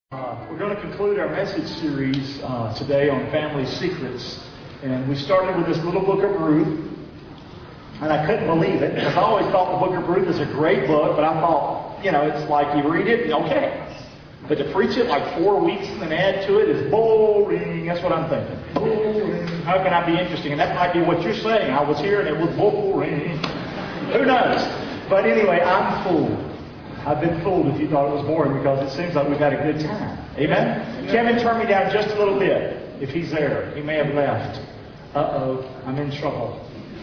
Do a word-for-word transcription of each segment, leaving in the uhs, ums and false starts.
Uh, we're going to conclude our message series uh, today on family secrets. And we started with this little book of Ruth. And I couldn't believe it, because I always thought the book of Ruth is a great book, but I thought, you know, it's like you read it, okay. But to preach it like four weeks and then add to it is boring. That's what I'm thinking. Boring. How can I be interesting? And that might be what you're saying. I was here and it was boring. Who knows? But anyway, I'm fooled. I've been fooled if you thought it was boring, because it seems like we've had a good time. Amen? Amen. Kevin, turn me down just a little bit. If he's there, he may have left. Uh-oh, I'm in trouble.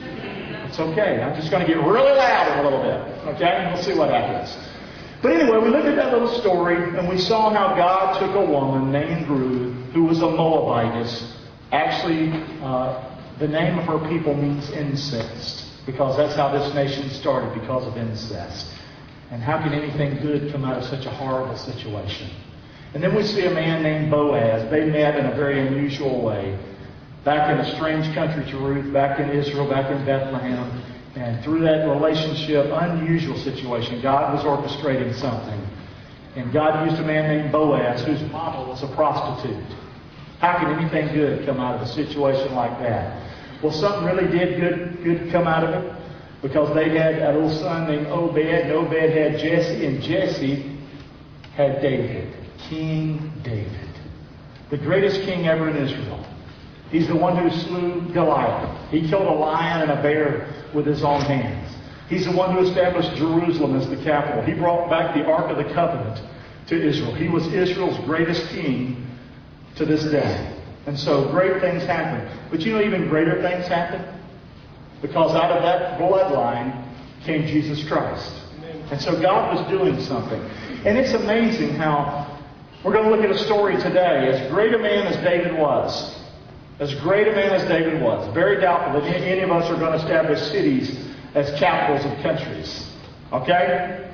It's okay. I'm just going to get really loud in a little bit. Okay? And we'll see what happens. But anyway, we looked at that little story, and we saw how God took a woman named Ruth, who was a Moabitess. Actually, uh, the name of her people means incest, because that's how this nation started, because of incest. And how can anything good come out of such a horrible situation? And then we see a man named Boaz. They met in a very unusual way. Back in a strange country to Ruth, back in Israel, back in Bethlehem. And through that relationship, unusual situation, God was orchestrating something. And God used a man named Boaz, whose mama was a prostitute. How can anything good come out of a situation like that? Well, something really did good, good come out of it. Because they had a little son named Obed, and Obed had Jesse, and Jesse had David, King David, the greatest king ever in Israel. He's the one who slew Goliath. He killed a lion and a bear with his own hands. He's the one who established Jerusalem as the capital. He brought back the Ark of the Covenant to Israel. He was Israel's greatest king to this day. And so great things happened. But you know, even greater things happened. Because out of that bloodline came Jesus Christ. And so God was doing something. And it's amazing how we're going to look at a story today. As great a man as David was, as great a man as David was, very doubtful that any of us are going to establish cities as capitals of countries. Okay?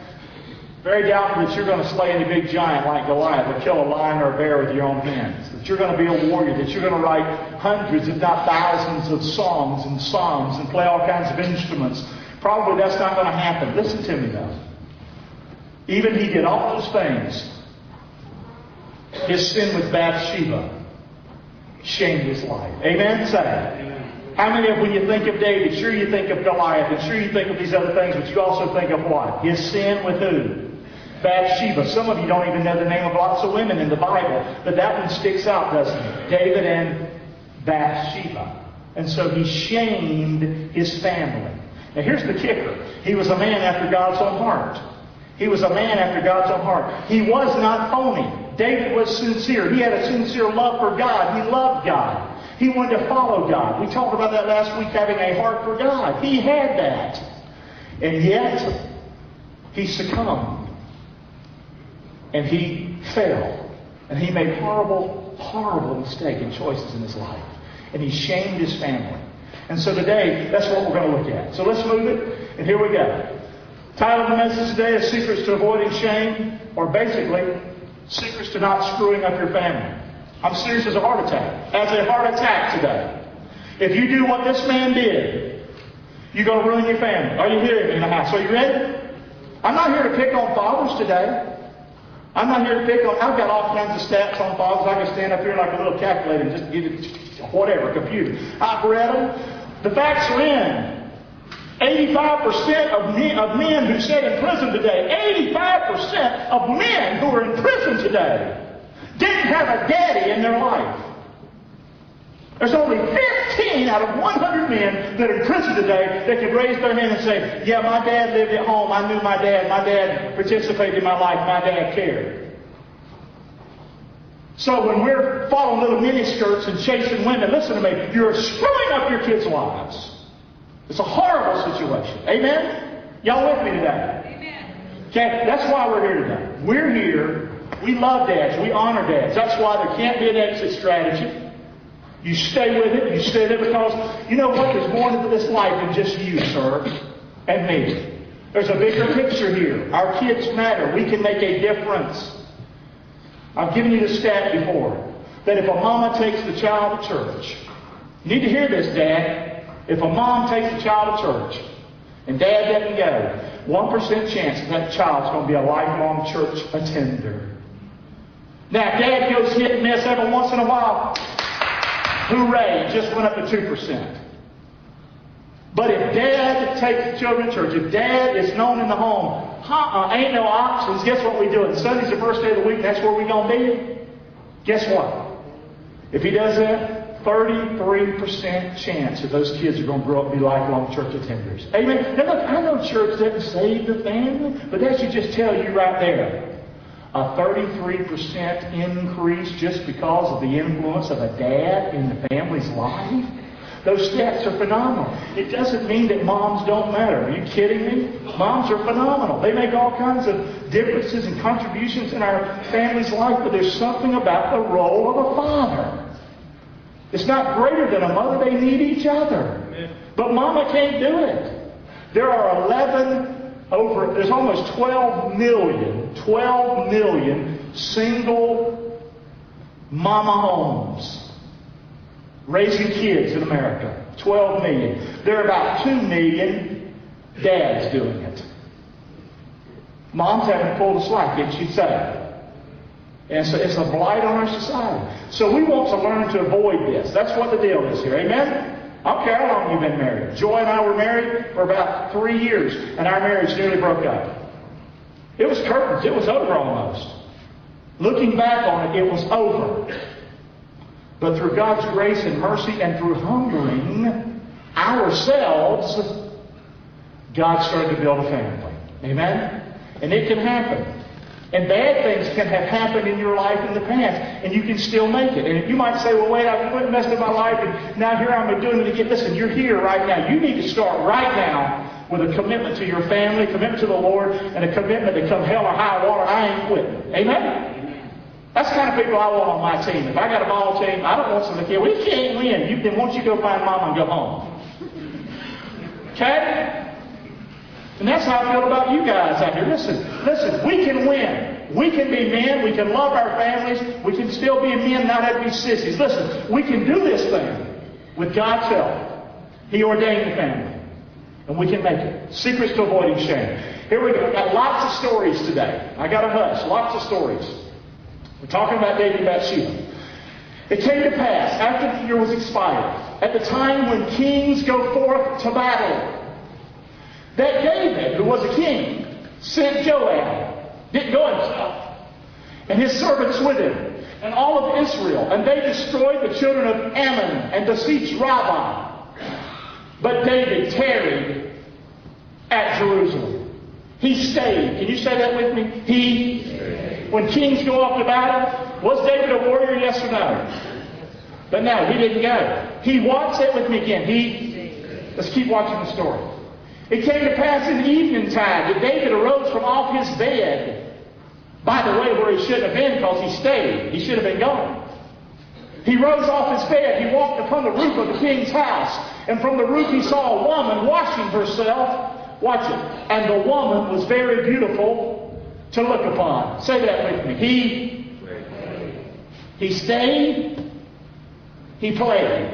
Very doubtful that you're going to slay any big giant like Goliath or kill a lion or a bear with your own hands. That you're going to be a warrior. That you're going to write hundreds, if not thousands, of songs and psalms and play all kinds of instruments. Probably that's not going to happen. Listen to me though. Even he did all those things. His sin with Bathsheba shamed his life. Amen? Say it. How many of, when you think of David, sure you think of Goliath, and sure you think of these other things, but you also think of what? His sin with who? Bathsheba. Some of you don't even know the name of lots of women in the Bible, but that one sticks out, doesn't it? David and Bathsheba. And so he shamed his family. Now here's the kicker. He was a man after God's own heart. He was a man after God's own heart. He was not phony. David was sincere. He had a sincere love for God. He loved God. He wanted to follow God. We talked about that last week, having a heart for God. He had that. And yet, he succumbed. And he fell. And he made horrible, horrible mistakes and choices in his life. And he shamed his family. And so today, that's what we're going to look at. So let's move it. And here we go. Title of the message today is Secrets to Avoiding Shame. Or basically, Secrets to Not Screwing Up Your Family. I'm serious as a heart attack. As a heart attack today. If you do what this man did, you're going to ruin your family. Are you hearing me in the house? Are you ready? I'm not here to pick on fathers today. I'm not here to pick on... I've got all kinds of stats on fathers. I can stand up here like a little calculator and just get it, whatever, computer. I've read them. The facts are in. eighty-five percent of men, of men who sit in prison today, eighty-five percent of men who are in prison today didn't have a daddy in their life. There's only fifteen out of one hundred men that are in prison today that can raise their hand and say, yeah, my dad lived at home. I knew my dad. My dad participated in my life. My dad cared. So when we're following little miniskirts and chasing women, listen to me, you're screwing up your kids' lives. It's a horrible situation. Amen? Y'all with me today? Amen. Okay, that's why we're here today. We're here. We love dads. We honor dads. That's why there can't be an exit strategy. You stay with it. You stay there because you know what? There's more to this life than just you, sir, and me. There's a bigger picture here. Our kids matter. We can make a difference. I've given you the stat before that if a mama takes the child to church, you need to hear this, Dad. If a mom takes a child to church and Dad doesn't go, one percent chance that child's going to be a lifelong church attender. Now, if Dad goes hit and miss every once in a while, hooray, it just went up to two percent. But if Dad takes the children to church, if Dad is known in the home, uh-uh, ain't no options, guess what we do? And Sunday's the first day of the week, that's where we're going to be. Guess what? If he does that, thirty-three percent chance that those kids are going to grow up and be lifelong church attenders. Amen? Now look, I know church doesn't save the family, but that should just tell you right there. A thirty-three percent increase just because of the influence of a dad in the family's life. Those stats are phenomenal. It doesn't mean that moms don't matter. Are you kidding me? Moms are phenomenal. They make all kinds of differences and contributions in our family's life, but there's something about the role of a father. It's not greater than a mother. They need each other. But mama can't do it. There are eleven over, there's almost twelve million, twelve million single mama homes raising kids in America. twelve million. There are about two million dads doing it. Moms haven't pulled the slack yet, she'd say. And so it's a blight on our society. So we want to learn to avoid this. That's what the deal is here. Amen? I don't care how long you've been married. Joy and I were married for about three years, and our marriage nearly broke up. It was curtains. It was over almost. Looking back on it, it was over. But through God's grace and mercy and through humbling ourselves, God started to build a family. Amen? And it can happen. And bad things can have happened in your life in the past, and you can still make it. And you might say, well, wait, I've messed up my life, and now here I'm doing it again. Listen, you're here right now. You need to start right now with a commitment to your family, commitment to the Lord, and a commitment to come hell or high water, I ain't quitting. Amen? That's the kind of people I want on my team. If I got a ball team, I don't want some to kill. We can't win. You, then why don't you go find mama and go home? Okay? And that's how I feel about you guys out here. Listen, listen, we can win. We can be men. We can love our families. We can still be men, not have to be sissies. Listen, we can do this thing with God's help. He ordained the family. And we can make it. Secrets to avoiding shame. Here we go. I've got lots of stories today. I got a hush. Lots of stories. We're talking about David and Bathsheba. It came to pass, after the year was expired, at the time when kings go forth to battle, that David, who was a king, sent Joab, didn't go himself, and his servants with him, and all of Israel, and they destroyed the children of Ammon and besieged Rabbah. But David tarried at Jerusalem. He stayed. Can you say that with me? He stayed. When kings go off to battle, was David a warrior? Yes or no? But no, he didn't go. He what? Say it with me again. He. Let's keep watching the story. It came to pass in the evening time that David arose from off his bed. By the way, where he shouldn't have been because he stayed. He should have been gone. He rose off his bed. He walked upon the roof of the king's house. And from the roof he saw a woman washing herself. Watch it. And the woman was very beautiful to look upon. Say that with me. He, he stayed. He played.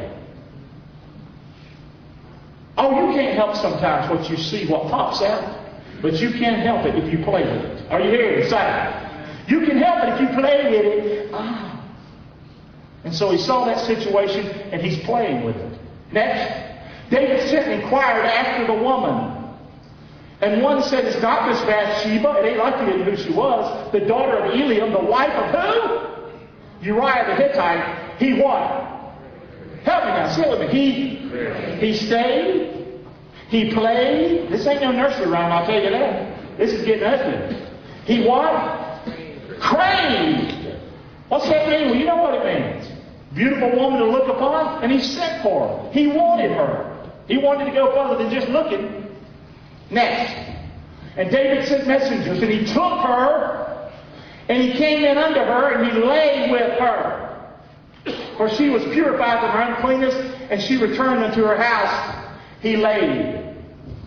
Oh, you can't help sometimes what you see, what pops out. But you can't help it if you play with it. Are you hearing me? You can help it if you play with it. Ah. And so he saw that situation and he's playing with it. Next, David sent and inquired after the woman. And one said, it's not this Bathsheba. It ain't like you didn't know who she was. The daughter of Eliam, the wife of who? Uriah the Hittite. He what? Help me now, say it with me. He, he stayed. He played. This ain't no nursery rhyme, I'll tell you that. This is getting ugly. He what? Craved. What's that mean? Well, you know what it means. Beautiful woman to look upon, and he sent for her. He wanted her. He wanted to go further than just looking. Next. And David sent messengers, and he took her, and he came in under her, and he lay with her. For she was purified from her uncleanness, and she returned unto her house. He laid,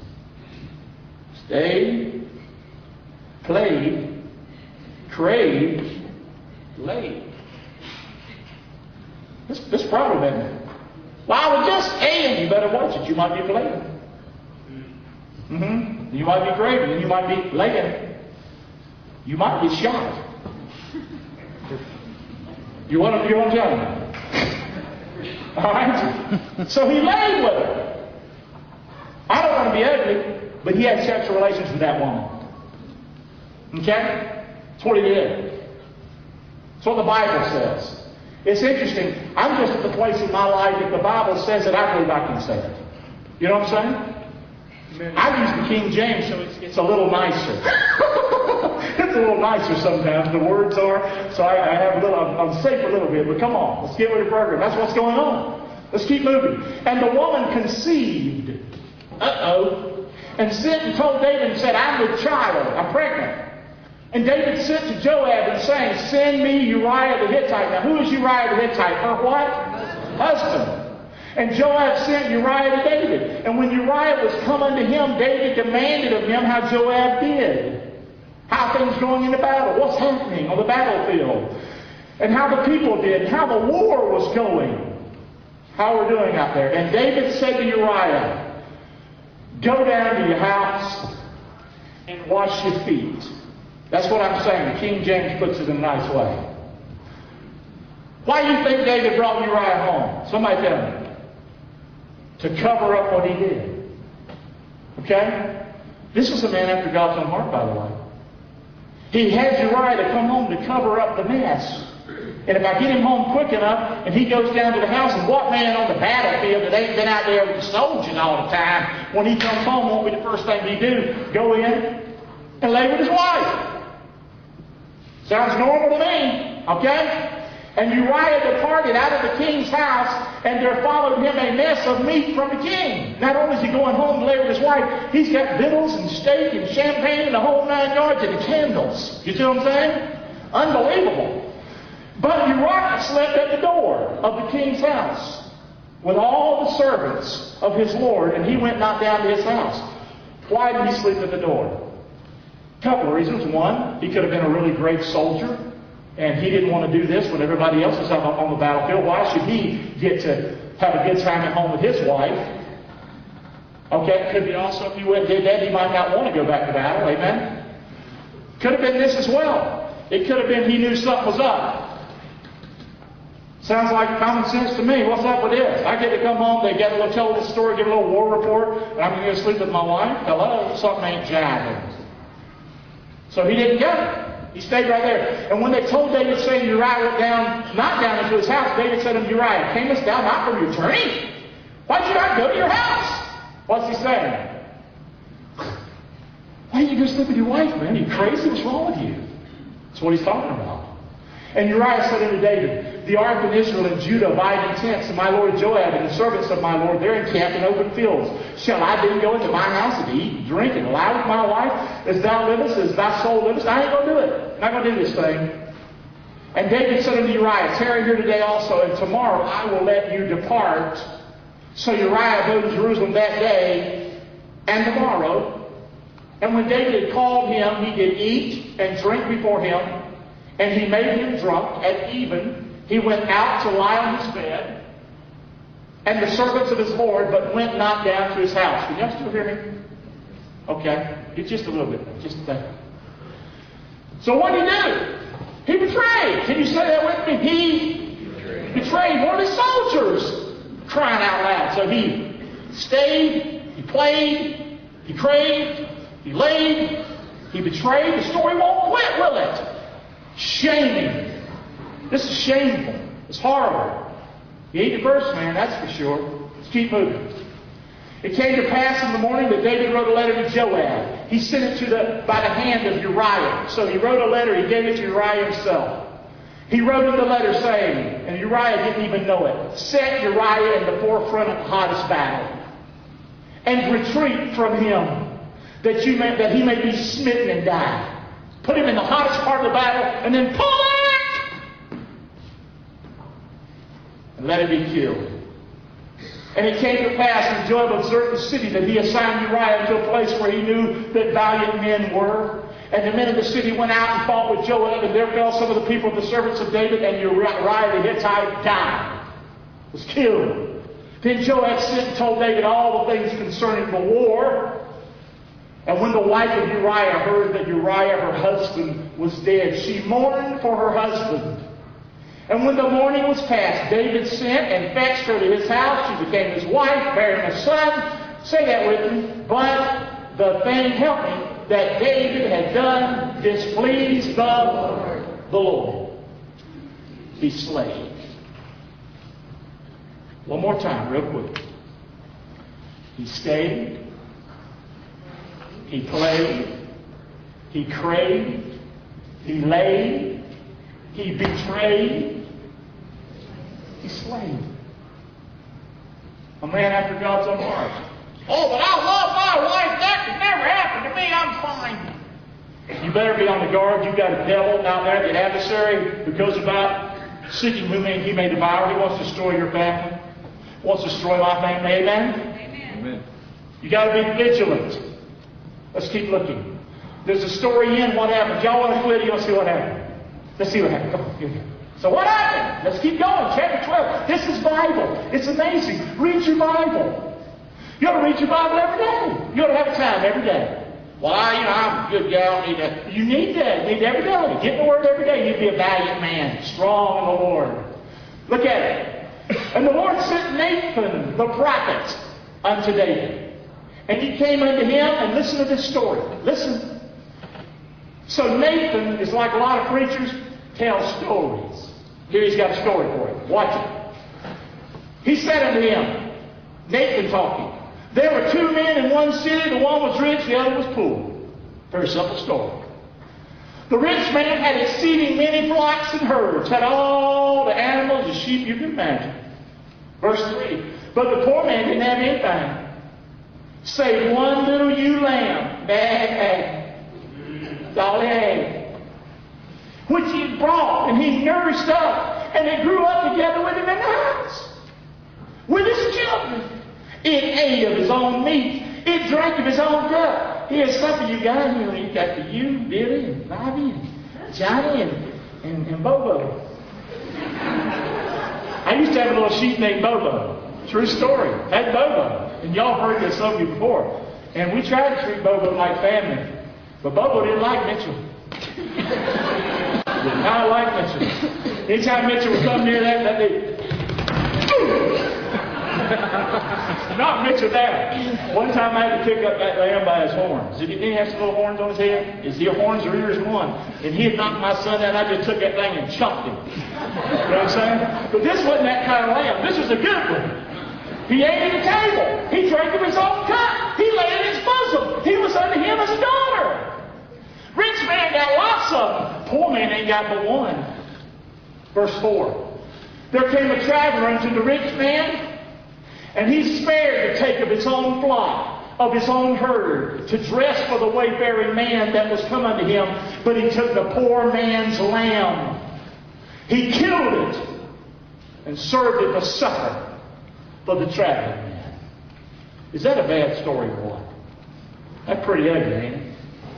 stayed, played, craved, laid. This, this problem, isn't it? Well, I was just saying, you better watch it. You might be playing. Mm-hmm. You might be craving, and you might be laying. You might be shot. You want to, you want to tell me? All right? So he laid with her. I don't want to be ugly, but he had sexual relations with that woman. Okay? That's what he did. That's what the Bible says. It's interesting. I'm just at the place in my life that the Bible says it, I believe I can say it. You know what I'm saying? I use the King James, so it's, it's a little nicer. It's a little nicer sometimes, the words are. So I, I have a little, I'm, I'm safe a little bit, but come on, let's get with the program. That's what's going on. Let's keep moving. And the woman conceived. Uh-oh. And sent and told David and said, I'm with child, I'm pregnant. And David sent to Joab and saying, send me Uriah the Hittite. Now who is Uriah the Hittite? Her what? Husband. And Joab sent Uriah to David. And when Uriah was come unto him, David demanded of him how Joab did. How things going in the battle. What's happening on the battlefield. And how the people did. And how the war was going. How we're doing out there. And David said to Uriah, go down to your house and wash your feet. That's what I'm saying. The King James puts it in a nice way. Why do you think David brought Uriah home? Somebody tell me. To cover up what he did. Okay? This was a man after God's own heart, by the way. He had Uriah to come home to cover up the mess. And if I get him home quick enough, and he goes down to the house, and what man on the battlefield that ain't been out there with the soldiers all the time, when he comes home, won't be the first thing he do? Go in and lay with his wife. Sounds normal to me. Okay? And Uriah departed out of the king's house, and there followed him a mess of meat from the king. Not only is he going home to lay with his wife, he's got victuals and steak and champagne and the whole nine yards and the candles. You see what I'm saying? Unbelievable. But Uriah slept at the door of the king's house with all the servants of his lord, and he went not down to his house. Why did he sleep at the door? A couple of reasons. One, he could have been a really great soldier. And he didn't want to do this when everybody else was out on the battlefield. Why should he get to have a good time at home with his wife? Okay, it could be also if he went and did that, he might not want to go back to battle. Amen? Could have been this as well. It could have been he knew something was up. Sounds like common sense to me. What's up with this? I get to come home, they get to tell this story, give a little war report, and I'm going to go sleep with my wife. Hello, something ain't jiving. So he didn't go. He stayed right there. And when they told David, saying Uriah went down, not down into his house, David said to him, Uriah, camest thou not from your journey? Why'd you not go to your house? What's he saying? Why didn't you go sleep with your wife, man? Are you crazy? What's wrong with you? That's what he's talking about. And Uriah said unto David, the ark of Israel and Judah abide in tents, and my lord Joab and the servants of my lord, they're encamped in open fields. Shall I then go into my house and eat, drink, and lie with my wife, as thou livest, as thy soul livest? I ain't going to do it. I'm not going to do this thing. And David said unto Uriah, tarry here today also, and tomorrow I will let you depart. So Uriah abode in Jerusalem that day and tomorrow. And when David had called him, he did eat and drink before him. And he made him drunk. At even, he went out to lie on his bed, and the servants of his Lord, but went not down to his house. Can y'all still hear me? Okay. It's just a little bit. Just a second. So what did he do? He betrayed. Can you say that with me? He betrayed, betrayed one of his soldiers. Crying out loud. So he stayed, he played, he craved, he laid, he betrayed. The story won't quit, will it? Shaming. This is shameful. It's horrible. You ain't the first man, that's for sure. Let's keep moving. It came to pass in the morning that David wrote a letter to Joab. He sent it to the by the hand of Uriah. So he wrote a letter. He gave it to Uriah himself. He wrote in the letter saying, and Uriah didn't even know it, set Uriah in the forefront of the hottest battle, and retreat from him, that you may, that he may be smitten and die. Put him in the hottest part of the battle, and then pull it! And let him be killed. And it came to pass when Joab observed the city that he assigned Uriah to a place where he knew that valiant men were. And the men of the city went out and fought with Joab, and there fell some of the people of the servants of David, and Uriah the Hittite died, was killed. Then Joab sent and told David all the things concerning the war. And when the wife of Uriah heard that Uriah, her husband, was dead, she mourned for her husband. And when the morning was past, David sent and fetched her to his house. She became his wife, bearing a son. Say that with me. But the thing, help me, that David had done displeased the, the Lord. Be slaves. One more time, real quick. He stayed. He played. He craved. He laid. He betrayed. He slaved. A man after God's own heart. Oh, but I love my wife. That could never happen to me. I'm fine. You better be on the guard. You've got a devil down there, the adversary, who goes about seeking whom he may devour. He wants to destroy your family. He wants to destroy my family. Amen? Amen. Amen. You got to be vigilant. Let's keep looking. There's a story in what happened. Y'all want to quit? You want to see what happened? Let's see what happened. Come on, here we go. So what happened? Let's keep going. Chapter twelve. This is Bible. It's amazing. Read your Bible. You ought to read your Bible every day. You ought to have time every day. Well, I, you know, I'm a good gal. I need that. You need that. You need every day. Get in the Word every day. You need to be a valiant man, strong in the Lord. Look at it. And the Lord sent Nathan, the prophet, unto David. And he came unto him, and listen to this story. Listen. So Nathan is like a lot of preachers, tells stories. Here he's got a story for you. Watch it. He said unto him, Nathan talking, there were two men in one city. The one was rich, the other was poor. Very simple story. The rich man had exceeding many flocks and herds, had all the animals and sheep you can imagine. Verse three. But the poor man didn't have anything, save one little ewe lamb, bad, all he had, which he had brought, and he nourished up, and it grew up together with him in the house, with his children. It ate of his own meat. It drank of his own cup. Here's something you got here. You got the you, Billy, and Bobby, and Johnny, and, and, and Bobo. I used to have a little sheep named Bobo. True story. Had Bobo. And y'all heard this of you before. And we tried to treat Bobo like family. But Bobo didn't like Mitchell. Did not like Mitchell. Anytime Mitchell would come near that, that they... Not Mitchell down. One time I had to pick up that lamb by his horns. Did he have some little horns on his head? His heel horns or ears one. And he had knocked my son down. I just took that thing and chopped him. You know what I'm saying? But this wasn't that kind of lamb. This was a good one. He ate at the table. He drank of his own cup. He lay in his bosom. He was unto him as a daughter. Rich man got lots of them. Poor man ain't got but one. Verse four. There came a traveler unto the rich man, and he spared to take of his own flock, of his own herd, to dress for the wayfaring man that was come unto him. But he took the poor man's lamb. He killed it and served it for supper for the traveling man. Is that a bad story or what? That's pretty ugly, ain't it?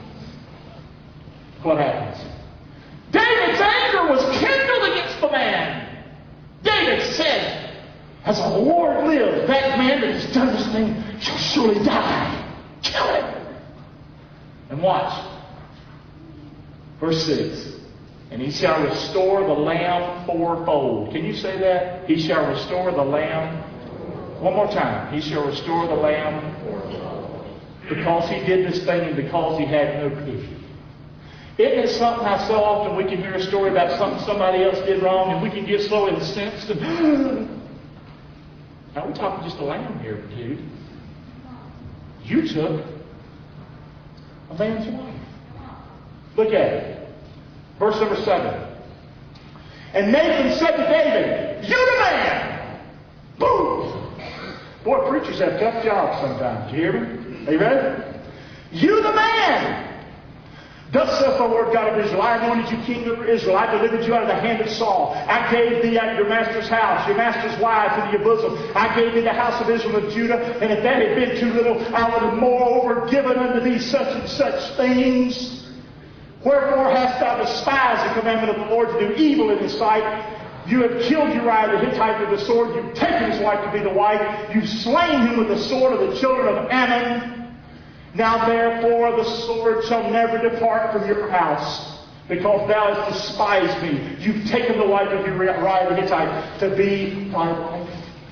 What happens? David's anger was kindled against the man. David said, as the Lord lives, that man that has done this thing shall surely die. Kill him. And watch. Verse six. And he shall restore the lamb fourfold. Can you say that? He shall restore the lamb. One more time. He shall restore the lamb fourfold. Because he did this thing and because he had no pity. Isn't it something how so often we can hear a story about something somebody else did wrong and we can get so incensed and... Now we're talking just a lamb here, dude. You took a man's wife. Look at it. Verse number seven. And Nathan said to David, you the man! Boom! Boy, preachers have tough jobs sometimes. You hear me? Are you ready? You the man! Thus saith the Lord God of Israel, I anointed you king over Israel. I delivered you out of the hand of Saul. I gave thee out of your master's house, your master's wife into your bosom. I gave thee the house of Israel and Judah. And if that had been too little, I would have moreover given unto thee such and such things. Wherefore hast thou despised the commandment of the Lord to do evil in his sight? You have killed Uriah the Hittite with the sword. You've taken his wife to be the wife. You've slain him with the sword of the children of Ammon. Now therefore the sword shall never depart from your house, because thou hast despised me. You've taken the wife of Uriah the Hittite to be thy wife.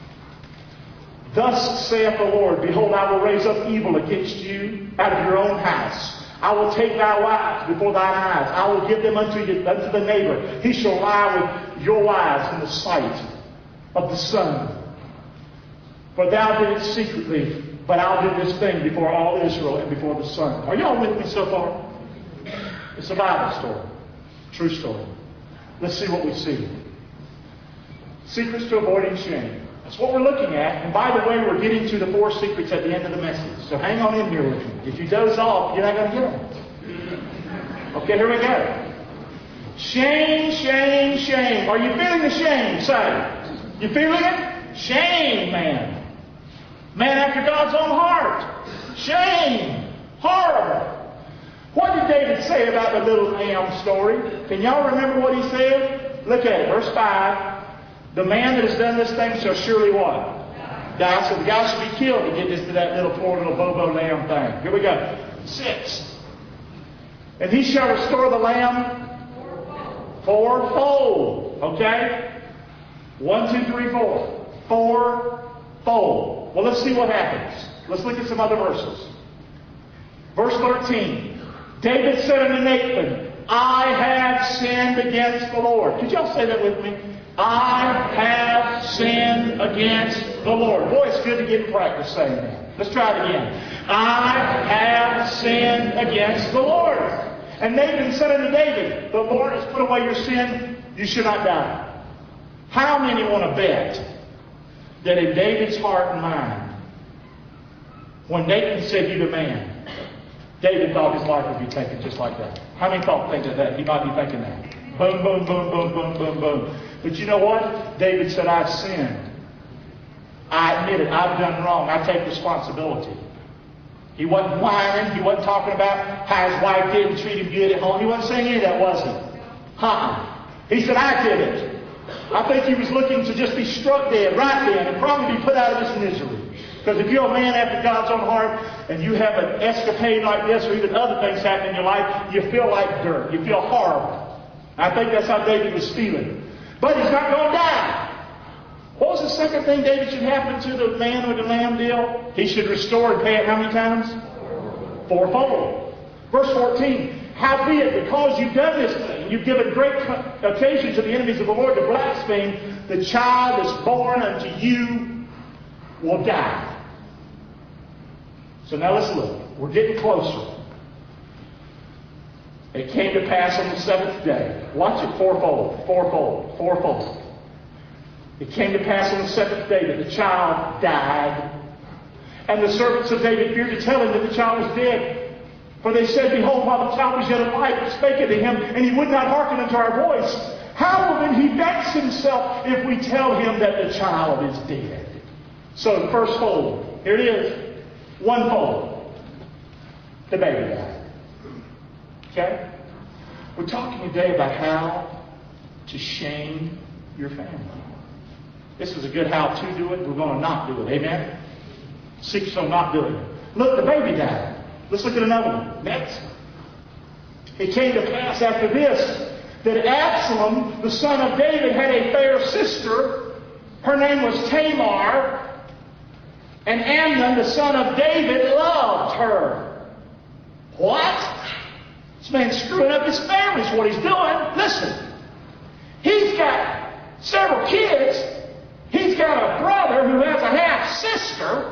Thus saith the Lord, behold, I will raise up evil against you out of your own house. I will take thy wives before thine eyes. I will give them unto you, unto the neighbor. He shall lie with your wives in the sight of the sun. For thou did it secretly, but I'll do this thing before all Israel and before the sun. Are y'all with me so far? It's a Bible story. True story. Let's see what we see. Secrets to avoiding shame. That's what we're looking at. And by the way, we're getting to the four secrets at the end of the message. So hang on in here with me. If you doze off, you're not going to get them. Okay, here we go. Shame, shame, shame. Are you feeling the shame? Say. You feeling it? Shame, man. Man after God's own heart. Shame. Horrible. What did David say about the little lamb story? Can y'all remember what he said? Look at it. Verse five. The man that has done this thing shall surely what? Die. So the guy should be killed to get this to that little poor little Bobo lamb thing. Here we go. Six. And he shall restore the lamb fourfold. Okay? One, two, three, four. Fourfold. Well, let's see what happens. Let's look at some other verses. Verse thirteen. David said unto Nathan, I have sinned against the Lord. Could y'all say that with me? I have sinned against the Lord. Boy, it's good to get in practice saying that. Let's try it again. I have sinned against the Lord. And Nathan said unto David, the Lord has put away your sin, you should not die. How many want to bet that in David's heart and mind, when Nathan said you the man, David thought his life would be taken just like that? How many thought think of that? He might be thinking that. Boom, boom, boom, boom, boom, boom, boom. But you know what? David said, I've sinned. I admit it. I've done wrong. I take responsibility. He wasn't whining. He wasn't talking about how his wife didn't treat him good at home. He wasn't saying any of that, was he? Huh? He said, I did it. I think he was looking to just be struck dead right then and probably be put out of his misery. Because if you're a man after God's own heart and you have an escapade like this or even other things happen in your life, you feel like dirt. You feel horrible. I think that's how David was feeling. But he's not going to die. What was the second thing David should happen to the man with the lamb deal? He should restore and pay it how many times? Fourfold. Verse fourteen. Howbeit, because you've done this thing, you've given great occasion to the enemies of the Lord to blaspheme, the child that's born unto you will die. So now let's look. We're getting closer. It came to pass on the seventh day. Watch it. Fourfold. Fourfold. Fourfold. It came to pass on the seventh day that the child died. And the servants of David feared to tell him that the child was dead. For they said, behold, while the child was yet alive, we spake unto him, and he would not hearken unto our voice. How will then he vex himself if we tell him that the child is dead? So the first fold. Here it is. One fold. The baby died. Okay? We're talking today about how to shame your family. This is a good how to do it. We're going to not do it. Amen? Secrets on not doing it. Look, the baby died. Let's look at another one. Next. It came to pass after this that Absalom, the son of David, had a fair sister. Her name was Tamar. And Amnon, the son of David, loved her. What? This man's screwing up his family is what he's doing. Listen. He's got several kids. He's got a brother who has a half-sister.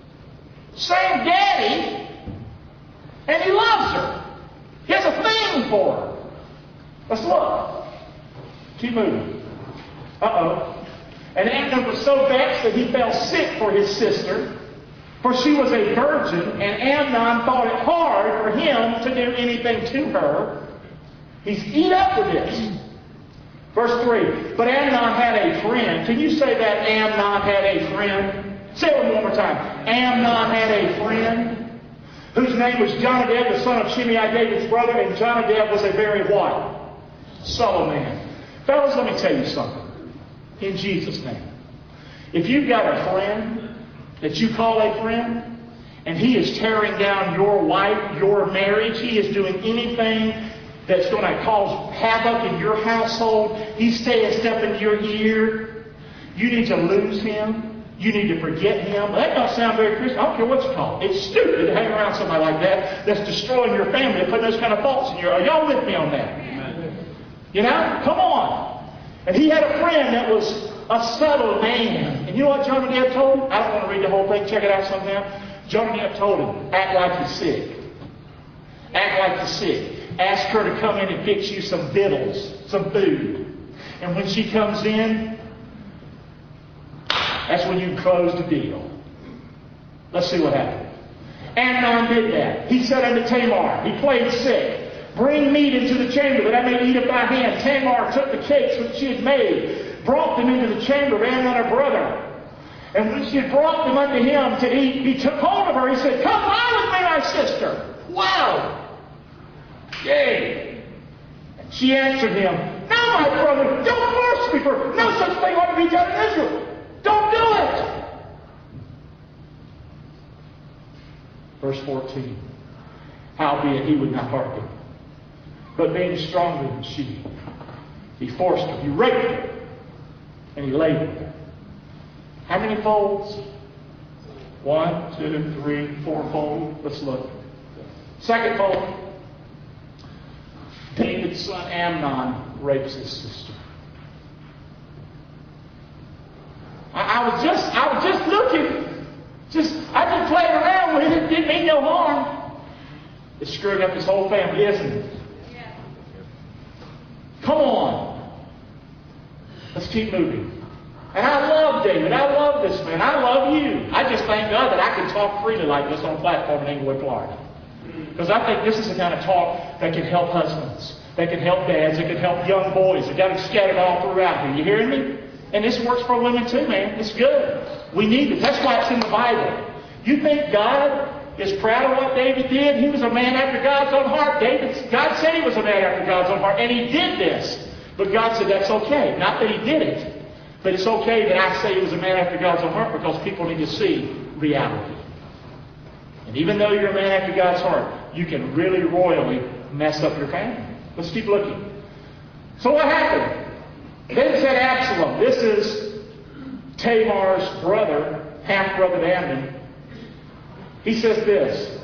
Same daddy. And he loves her. He has a thing for her. Let's look. Keep moving. Uh-oh. And Amnon was so vexed that he fell sick for his sister, for she was a virgin, and Amnon thought it hard for him to do anything to her. He's eat up with this. Verse three. But Amnon had a friend. Can you say that Amnon had a friend? Say it one more time. Amnon had a friend whose name was Jonadab, the son of Shimei, David's brother, and Jonadab was a very what? Subtle man. Fellas, let me tell you something. In Jesus' name. If you've got a friend that you call a friend, and he is tearing down your wife, your marriage, he is doing anything that's going to cause havoc in your household. He's saying stuff in your ear. You need to lose him. You need to forget him. That doesn't sound very Christian. I don't care what you call it. It's stupid to hang around somebody like that that's destroying your family and putting those kind of thoughts in your... Are y'all with me on that? Amen. You know? Come on. And he had a friend that was a subtle man. And you know what Jonah Depp told him? I don't want to read the whole thing. Check it out sometime. Jonah Depp told him, act like you're sick. Act like you're sick. Ask her to come in and fix you some victuals, some food. And when she comes in, that's when you close the deal. Let's see what happened. Amnon did that. He said unto Tamar, he played sick. Bring meat into the chamber that I may eat it by hand. Tamar took the cakes which she had made, brought them into the chamber of Amnon her brother. And when she had brought them unto him to eat, he took hold of her. He said, come lie with me, my sister. Wow. Yay. And she answered him, no, my brother, don't force me, for no such thing ought to be done in Israel. Don't do it! Verse fourteen. Howbeit he would not hearken, but being stronger than she, he forced her, he raped her, and he laid with her. How many folds? One, two, three, four fold. Let's look. Second fold. David's son Amnon rapes his sister. I was just, I was just looking. Just, I just played around with it. Didn't mean no harm. It's screwing up his whole family, isn't it? Yeah. Come on. Let's keep moving. And I love David. I love this man. I love you. I just thank God that I can talk freely like this on a platform in Englewood, Florida. Because I think this is the kind of talk that can help husbands, that can help dads, that can help young boys. That got them scattered all throughout here. You hearing me? And this works for women too, man. It's good. We need it. That's why it's in the Bible. You think God is proud of what David did? He was a man after God's own heart. David, God said he was a man after God's own heart, and he did this. But God said that's okay. Not that he did it, but it's okay that I say he was a man after God's own heart because people need to see reality. And even though you're a man after God's heart, you can really royally mess up your family. Let's keep looking. So what happened? Then said Absalom, this is Tamar's brother, half-brother to Amnon. He says this.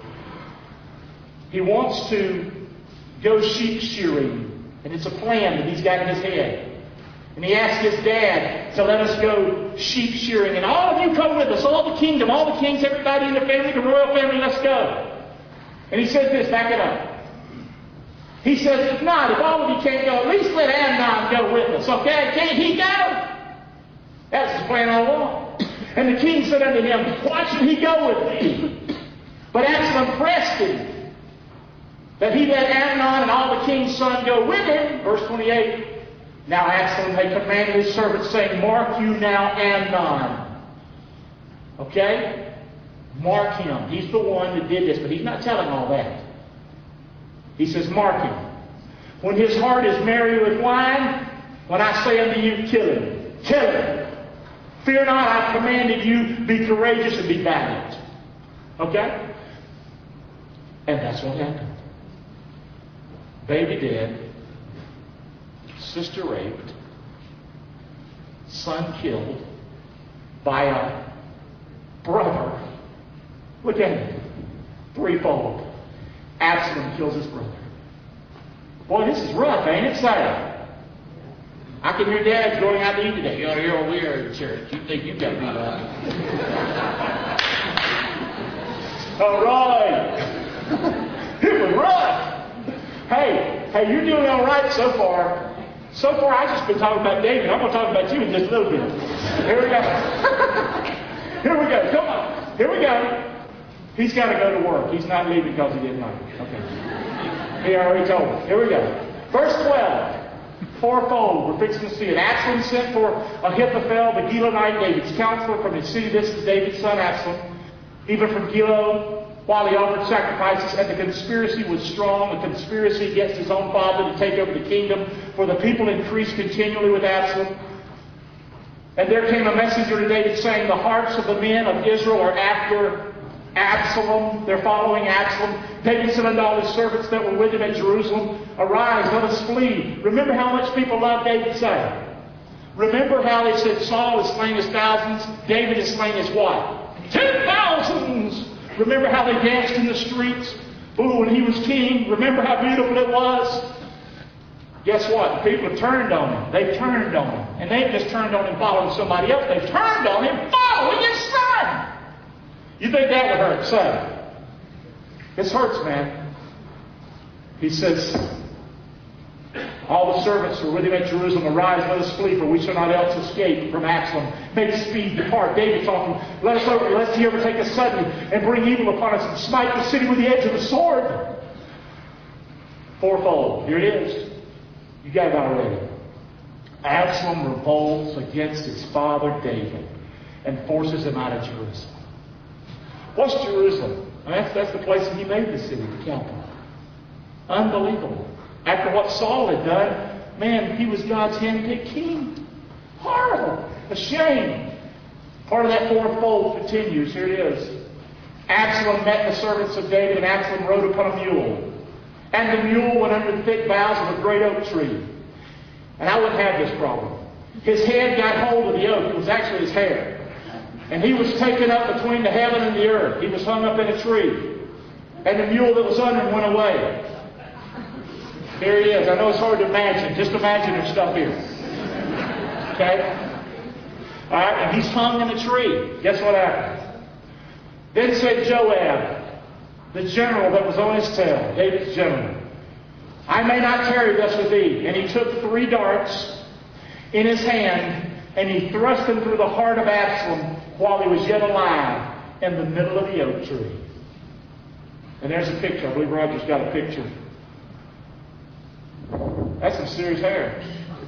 He wants to go sheep shearing. And it's a plan that he's got in his head. And he asked his dad to let us go sheep shearing. And all of you come with us, all the kingdom, all the kings, everybody in the family, the royal family, let's go. And he says this, back it up. He says, if not, if all of you can't go, at least let Amnon go with us, okay? Can't he go? That's his plan all along. And the king said unto him, why should he go with me? But Absalom pressed him that he let Amnon and all the king's son go with him. Verse twenty-eight. Now Absalom had commanded his servants, saying, mark you now Amnon. Okay? Mark him. He's the one that did this, but he's not telling all that. He says, mark him. When his heart is merry with wine, when I say unto you, kill him. Kill him. Fear not, I've commanded you, be courageous and be valiant. Okay? And that's what happened. Baby dead. Sister raped. Son killed by a brother. Look at it. Threefold. Absalom kills his brother. Boy, this is rough, ain't it, Sarah? I can hear dads going out to eat today. You're, you're over here in church. You think you've got to be lucky. All right. It was rough. Hey, hey, you're doing all right so far. So far, I've just been talking about David. I'm going to talk about you in just a little bit. Here we go. Here we go. Come on. Here we go. He's got to go to work. He's not leaving because he didn't like it. Okay. He already told us. Here we go. Verse twelve. Fourfold. We're fixing to see it. Absalom sent for Ahithophel, the Gilonite, David's counselor, from his city. This is David's son Absalom. Even from Gilo, while he offered sacrifices, and the conspiracy was strong. The conspiracy against his own father to take over the kingdom. For the people increased continually with Absalom. And there came a messenger to David saying, the hearts of the men of Israel are after Absalom, they're following Absalom. David said unto all his servants that were with him at Jerusalem, Arise, let us flee. Remember how much people love David say. Remember how they said Saul has slain his thousands, David has slain his what? Ten thousands! Remember how they danced in the streets? Ooh, when he was king, remember how beautiful it was? Guess what? The people have turned on him. They've turned on him. And they've just turned on him following somebody else. They've turned on him following his son. You think that would hurt? Say. This hurts, man. He says, all the servants who were with him at Jerusalem, Arise, let us flee, for we shall not else escape from Absalom. Make speed, depart. David talking, let us over, lest he overtake us suddenly and bring evil upon us and smite the city with the edge of the sword. Fourfold. Here it is. You got it already. Absalom revolts against his father David and forces him out of Jerusalem. What's Jerusalem? That's, that's the place that he made the city, the capital. Unbelievable. After what Saul had done, man, he was God's handpicked king. Horrible. A shame. Part of that fourfold continues. Here it is. Absalom met the servants of David, and Absalom rode upon a mule. And the mule went under the thick boughs of a great oak tree. And I wouldn't have this problem. His head got hold of the oak. It was actually his hair. And he was taken up between the heaven and the earth. He was hung up in a tree. And the mule that was under him went away. Here he is. I know it's hard to imagine. Just imagine there's stuff here. Okay? All right, and he's hung in a tree. Guess what happened? Then said Joab, the general that was on his tail, David's general, I may not tarry thus with thee. And he took three darts in his hand, and he thrust them through the heart of Absalom while he was yet alive in the middle of the oak tree. And there's a picture. I believe Roger's got a picture. That's some serious hair.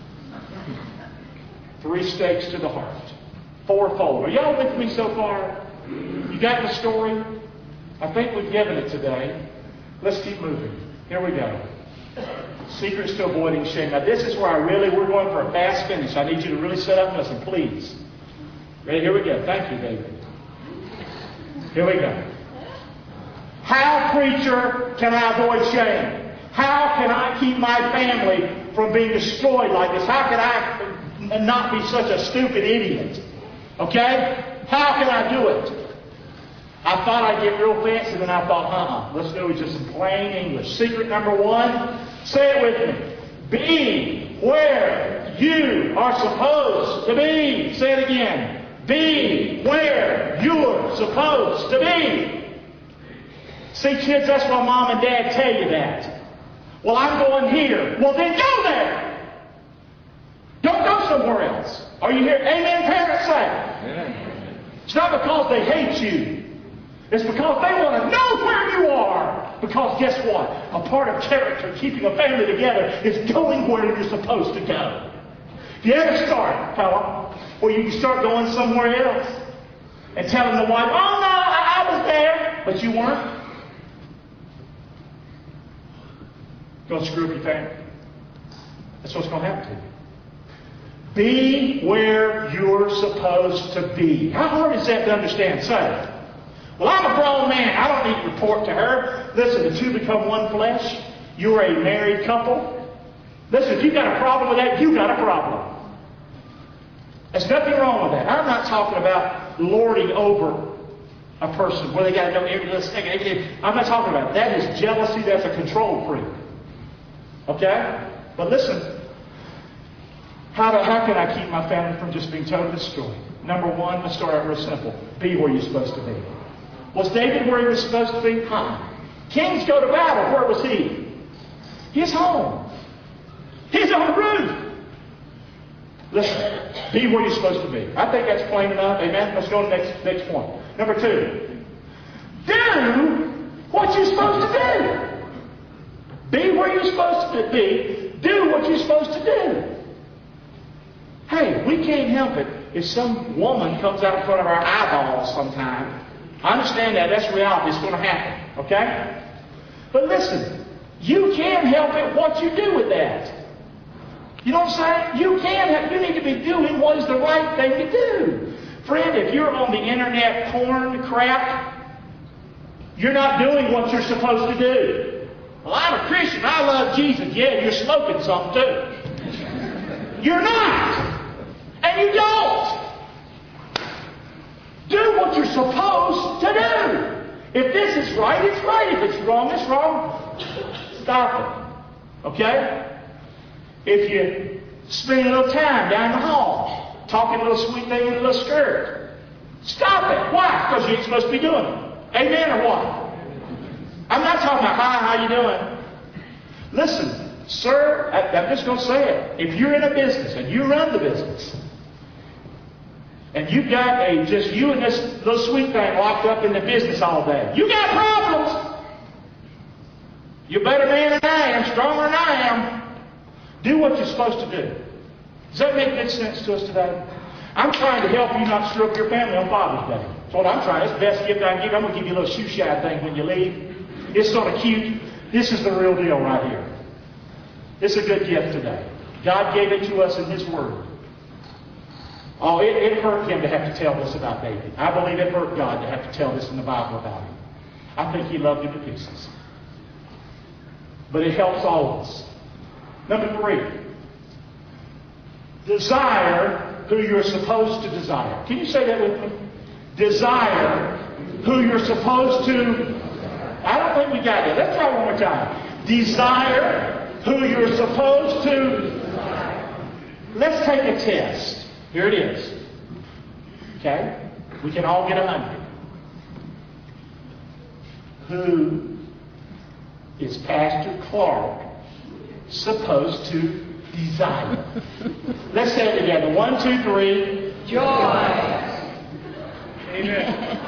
Three stakes to the heart. Fourfold. Are y'all with me so far? You got the story? I think we've given it today. Let's keep moving. Here we go. Secrets to avoiding shame. Now this is where I really, we're going for a fast finish. I need you to really set up and listen, please. Ready? Here we go. Thank you, David. Here we go. How, preacher, can I avoid shame? How can I keep my family from being destroyed like this? How can I not be such a stupid idiot? Okay? How can I do it? I thought I'd get real fancy, then I thought, uh-uh. Let's do it just in plain English. Secret number one, say it with me. Be where you are supposed to be. Say it again. Be where you're supposed to be. See, kids, that's why mom and dad tell you that. Well, I'm going here. Well, then go there. Don't go somewhere else. Are you here? Amen, parents say. Amen. It's not because they hate you. It's because they want to know where you are. Because guess what? A part of character, keeping a family together, is going where you're supposed to go. If you ever start, fella, where you can start going somewhere else and telling the wife, oh no, I, I was there, but you weren't. Going to screw up your family. That's what's going to happen to you. Be where you're supposed to be. How hard is that to understand? Say, well, I'm a grown man. I don't need to report to her. Listen, the two become one flesh. You're a married couple. Listen, if you've got a problem with that, you've got a problem. There's nothing wrong with that. I'm not talking about lording over a person where they got to know every second. Everything. I'm not talking about that. That is jealousy. That's a control freak. Okay? But listen, how, do, how can I keep my family from just being totally destroyed? Number one, let's start out real simple. Be where you're supposed to be. Was David where he was supposed to be? Huh? Kings go to battle. Where was he? He's home. He's on the roof. Listen, be where you're supposed to be. I think that's plain enough. Amen? Let's go to the next, next point. Number two, do what you're supposed to do. Be where you're supposed to be. Do what you're supposed to do. Hey, we can't help it if some woman comes out in front of our eyeballs sometime. I understand that. That's reality. It's going to happen. Okay? But listen, you can help it what you do with that. You know what I'm saying? You can help. You need to be doing what is the right thing to do. Friend, if you're on the internet porn crap, You're not doing what you're supposed to do. Well, I'm a Christian. I love Jesus. Yeah, you're smoking something too. You're not. And you don't. Do what you're supposed to do. If this is right, it's right. If it's wrong, it's wrong. Stop it. Okay? If you spend a little time down the hall, talking a little sweet thing with a little skirt, stop it. Why? Because you ain't supposed to be doing it. Amen or what? I'm not talking about, hi, how you doing? Listen, sir, I, I'm just going to say it. If you're in a business and you run the business, and you've got a just you and this little sweet thing locked up in the business all day, you got problems. You're a better man than I am, stronger than I am. Do what you're supposed to do. Does that make good sense to us today? I'm trying to help you not screw up your family on Father's Day. That's what I'm trying. It's the best gift I can give. I'm going to give you a little shoe shine thing when you leave. It's sort of cute. This is the real deal right here. It's a good gift today. God gave it to us in His Word. Oh, it, it hurt Him to have to tell this about David. I believe it hurt God to have to tell this in the Bible about him. I think He loved him to pieces. But it helps all of us. Number three. Desire who you're supposed to desire. Can you say that with me? Desire who you're supposed to. I don't think we got that. Let's try one more time. Desire who you're supposed to. Let's take a test. Here it is. Okay? We can all get a hundred. Who is Pastor Clark supposed to desire? Let's say it together. One, two, three. Joy. Amen.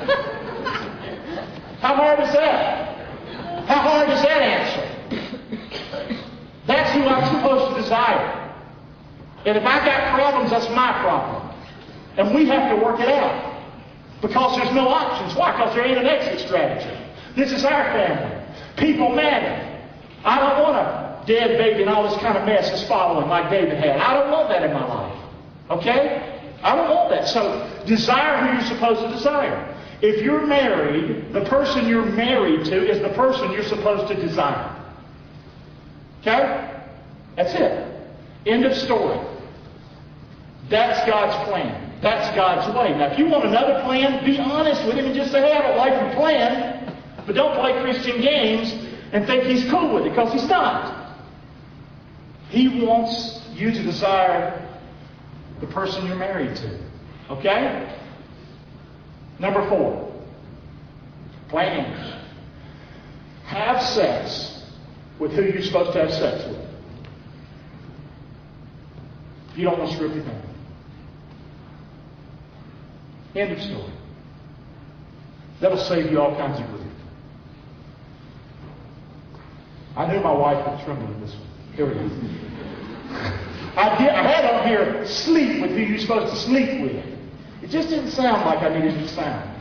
How hard is that? How hard is that answer? That's who I'm supposed to desire. And if I got problems, that's my problem. And we have to work it out. Because there's no options. Why? Because there ain't an exit strategy. This is our family. People matter. I don't want a dead baby and all this kind of mess that's following like David had. I don't want that in my life. Okay? I don't want that. So desire who you're supposed to desire. If you're married, the person you're married to is the person you're supposed to desire. Okay? That's it. End of story. That's God's plan. That's God's way. Now, if you want another plan, be honest with Him and just say, hey, I don't like your plan. But don't play Christian games and think He's cool with it, because He's not. He wants you to desire the person you're married to. Okay? Number four. Plans. Have sex with who you're supposed to have sex with. If you don't want to screw up your family. End of story. That'll save you all kinds of grief. I knew my wife would tremble in this one. Here we go. I, did, I had on here, sleep with who you're supposed to sleep with. It just didn't sound like I needed it to sound.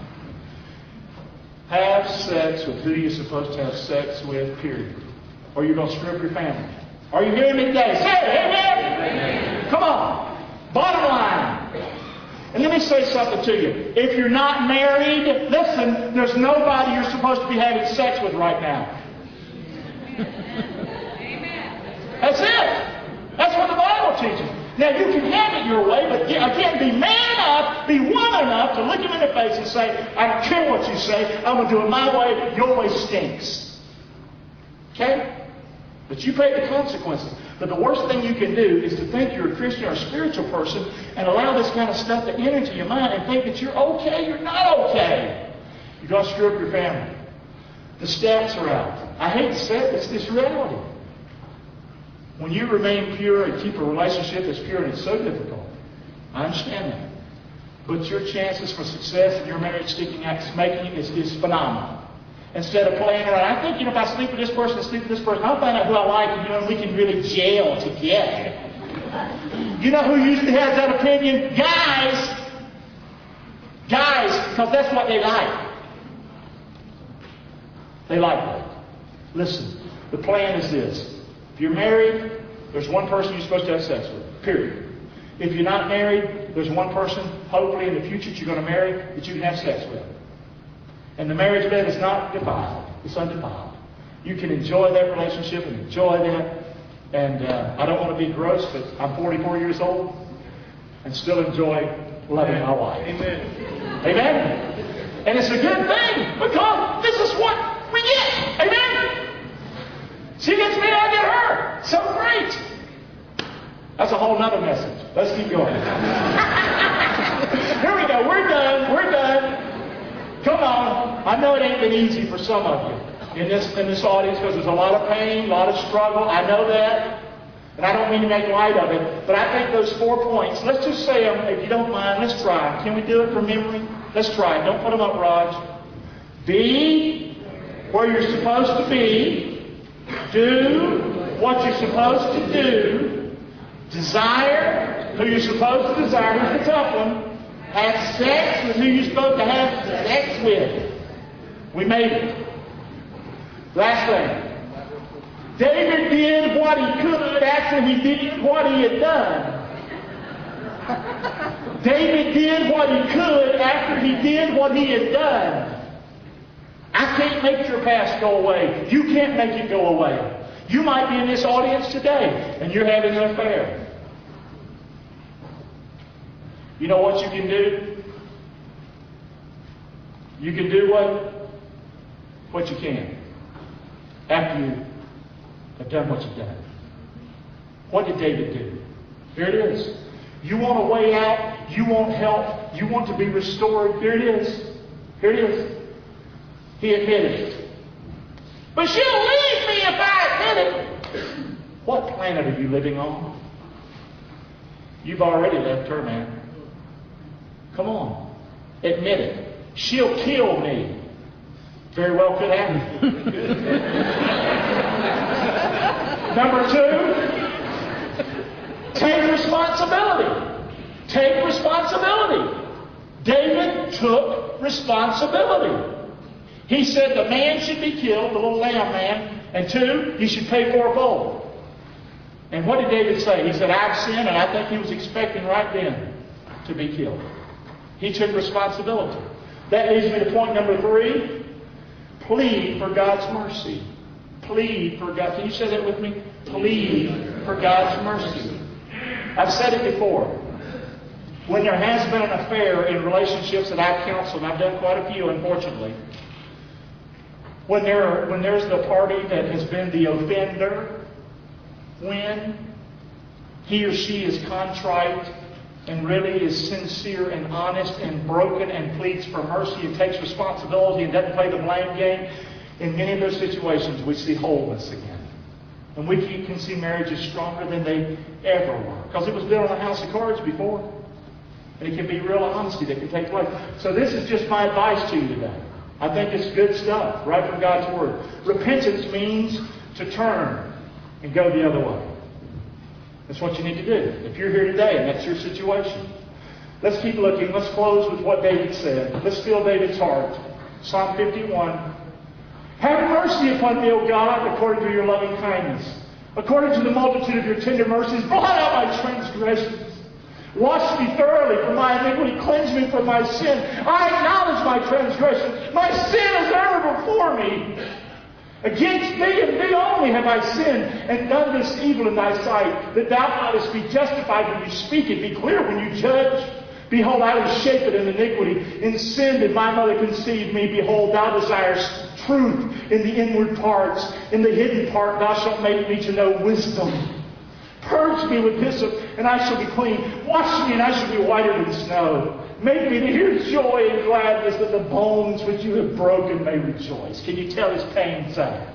Have sex with who you're supposed to have sex with, period. Or you're going to screw up your family. Are you hearing me today? Say it, amen? Amen. Come on. Bottom line. And let me say something to you. If you're not married, listen, there's nobody you're supposed to be having sex with right now. Amen. That's it. That's what the Bible teaches. Now, you can have it your way, but again, be man enough, be woman enough to look him in the face and say, I don't care what you say, I'm going to do it my way, your way stinks. Okay? But you pay the consequences. But the worst thing you can do is to think you're a Christian or a spiritual person and allow this kind of stuff to enter into your mind and think that you're okay. You're not okay. You're going to screw up your family. The stats are out. I hate to say it, but it's this reality. When you remain pure and keep a relationship that's pure, and it's so difficult, I understand that. But your chances for success in your marriage sticking out, making it is, is phenomenal. Instead of playing around, I think, you know, if I sleep with this person, I sleep with this person, I'll find out who I like, and, you know, we can really gel together. You know who usually has that opinion? Guys. Guys, because that's what they like. They like that. Listen, the plan is this. If you're married, there's one person you're supposed to have sex with, period. If you're not married, there's one person, hopefully in the future, that you're going to marry that you can have sex with. And the marriage bed is not defiled. It's undefiled. You can enjoy that relationship and enjoy that. And uh, I don't want to be gross, but I'm forty-four years old and still enjoy loving my wife. Amen. Amen. And it's a good thing because this is what we get. Amen. She gets me, I get her. So great. That's a whole nother message. Let's keep going. Here we go. We're done. We're done. Come on. I know it ain't been easy for some of you in this in this audience because there's a lot of pain, a lot of struggle. I know that. And I don't mean to make light of it. But I think those four points, let's just say them, if you don't mind. Let's try. Can we do it from memory? Let's try. Don't put them up, Raj. Be where you're supposed to be. Do what you're supposed to do. Desire who you're supposed to desire. Here's the tough one. Have sex with who you're supposed to have sex with. We made it. Last thing. David did what he could after he did what he had done. David did what he could after he did what he had done. I can't make your past go away. You can't make it go away. You might be in this audience today and you're having an affair. You know what you can do? You can do what, what you can after you have done what you've done. What did David do? Here it is. You want a way out. You want help. You want to be restored. Here it is. Here it is. He admitted it. But she'll leave me if I admit it. What planet are you living on? You've already left her, man. Come on. Admit it. She'll kill me. Very well could happen. Number two, take responsibility. Take responsibility. David took responsibility. He said the man should be killed, the little lamb man, and two, he should pay fourfold. And what did David say? He said, I've sinned, and I think he was expecting right then to be killed. He took responsibility. That leads me to point number three. Plead for God's mercy. Plead for God. Can you say that with me? Plead for God's mercy. I've said it before. When there has been an affair in relationships that I've counseled, and I've done quite a few, unfortunately, when there are, when there's the party that has been the offender, when he or she is contrite and really is sincere and honest and broken and pleads for mercy and takes responsibility and doesn't play the blame game, in many of those situations we see wholeness again. And we can see marriages stronger than they ever were. Because it was built on a house of cards before. And it can be real honesty that can take place. So this is just my advice to you today. I think it's good stuff, right from God's Word. Repentance means to turn and go the other way. That's what you need to do. If you're here today and that's your situation. Let's keep looking. Let's close with what David said. Let's feel David's heart. Psalm fifty-one. Have mercy upon me, O God, according to your loving kindness. According to the multitude of your tender mercies, blot out my transgressions. Wash me thoroughly from my iniquity. Cleanse me from my sin. I acknowledge my transgression. My sin is ever before me. Against thee and thee only have I sinned and done this evil in thy sight, that thou mightest be justified when you speak and be clear when you judge. Behold, I was shapen in iniquity. In sin did my mother conceive me. Behold, thou desirest truth in the inward parts. In the hidden part thou shalt make me to know wisdom. Purge me with hyssop, and I shall be clean. Wash me, and I shall be whiter than snow. Make me to hear joy and gladness, that the bones which you have broken may rejoice. Can you tell his pain sad?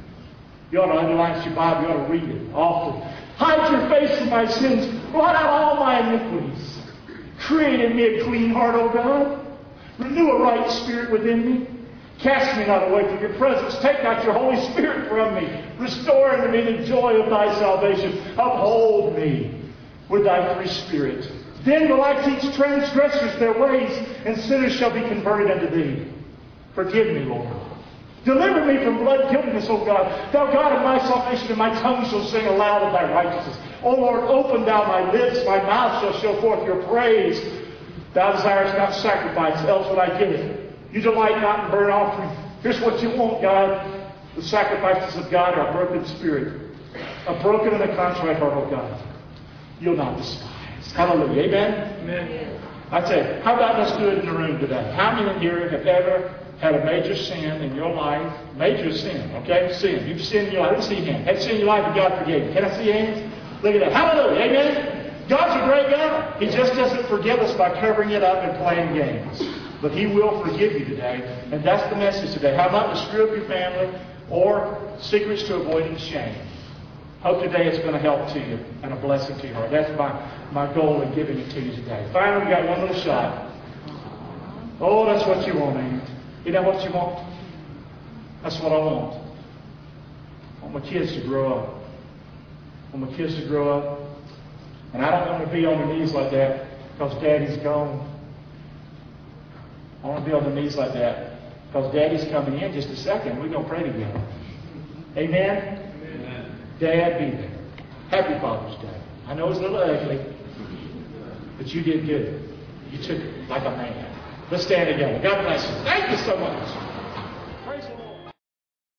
You ought to underline your Bible. You ought to read it often. Hide your face from my sins. Blot out all my iniquities. Create in me a clean heart, O God. Renew a right spirit within me. Cast me not away from your presence. Take not your Holy Spirit from me. Restore unto me the joy of thy salvation. Uphold me with thy free spirit. Then will I teach transgressors their ways, and sinners shall be converted unto thee. Forgive me, Lord. Deliver me from blood guiltiness, O God. Thou God of my salvation, and my tongue shall sing aloud of thy righteousness. O Lord, open thou my lips, my mouth shall show forth your praise. Thou desirest not sacrifice, else would I give it. You delight not in burnt offering. Here's what you want, God. The sacrifices of God are a broken spirit. A broken and a contrite heart, oh God. You'll not despise. Hallelujah. Amen? Amen. I say, how about let's do it in the room today? How many here have ever had a major sin in your life? Major sin, okay? Sin. You've sinned in your life. Let me see your hand. Had sin in your life and God forgave you. Can I see your hands? Look at that. Hallelujah. Amen? God's a great God. He just doesn't forgive us by covering it up and playing games. But He will forgive you today. And that's the message today. How not to screw up your family or secrets to avoiding shame. Hope today it's going to help to you and a blessing to your heart. That's my, my goal in giving it to you today. Finally, we got one little shot. Oh, that's what you want, man. You know what you want? That's what I want. I want my kids to grow up. I want my kids to grow up. And I don't want to be on their knees like that because Daddy's gone. I want to be on their knees like that because Daddy's coming in just a second. We're going to pray together. Amen? Dad, be there. Happy Father's Day. I know it's a little ugly, but you did good. You took it like a man. Let's stand together. God bless you. Thank you so much.